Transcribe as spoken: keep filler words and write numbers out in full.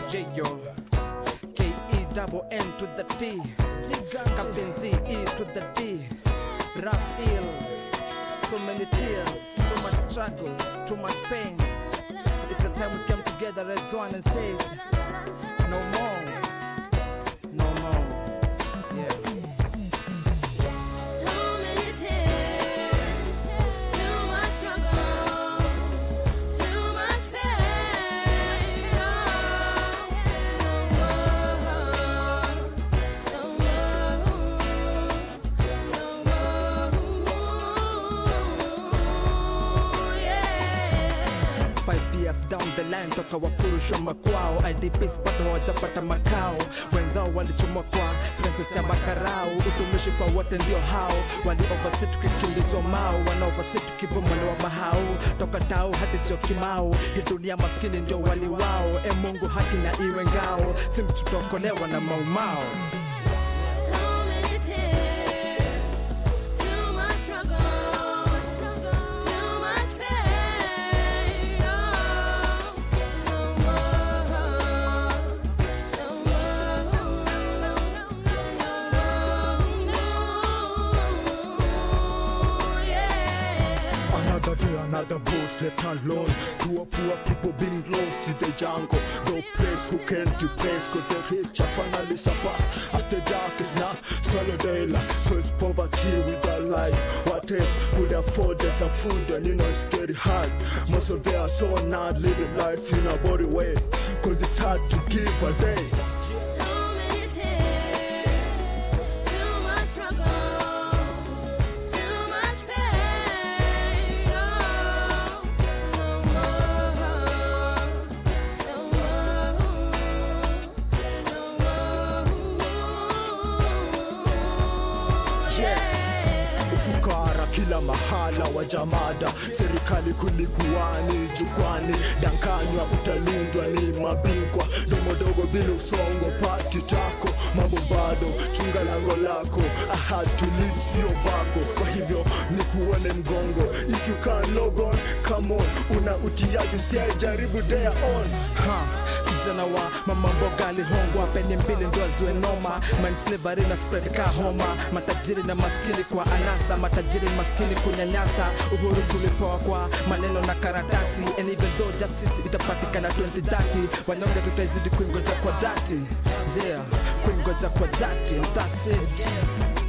J-Yo K E double N to the D Kapenzi E to the D Rough ill. So many tears, so much struggles, too much pain. It's a time we came together as one and said no more, no more. Yeah. So many tears, too much struggles, too much pain. No more, no more, yeah. Five years down the line toka wafurushwa makwao, I D Ps bado hawajapata makao. Wenzao walichomwa kwa princess ya makarao. Utumishi kwa wote ndio hao, wali oversee tukikimbizwa mao, wana oversee tukibomelewa mahao. Toka tao hadi sio kimao, hii dunia maskini ndio wali wao. E Mungu haki na iwe ngao, simu tutaokolewa na maumao. So many tears, too much struggles, too much pain. No more, no more, yeah. Another day, another boat left alone. Poor, poor people being lost in the jungle. No place who can replace, cause the rich are finally surpassed. As the dark is now, swallow daylight. So it's poverty without life. What else could afford us some food and you know it's getting hard. Most of them are so not living life in a body way, cause it's hard to give a day. So many tears, too much struggles, too much pain. No more, no more, yeah. Ufukara kila mahala wa jamada, serikali kulikuwani jukwani, dankanywa utalindwa ni mabingwa, domodogo bila usongo pati tako, mambo bado chunga lango lako, I had to leave sio vako, kwa hivyo ni kuone mgongo, if you can log on, come on, una utiaji siya jaribu day on. Ha, kijana wa mama mboga alihongwa, penye mbili ndo azue noma. Mind slavery na spread ka homa, matajiri na maskini kwa anasa, matajiri maskini kunyanyasa. Uhuru tulipewa kwa maneno na karatasi, and even though justice itapatikana twenty thirty, wanyonge tutaizidi kuingoja kwa dhati. Yeah, kuingoja kwa dhati, and that's it.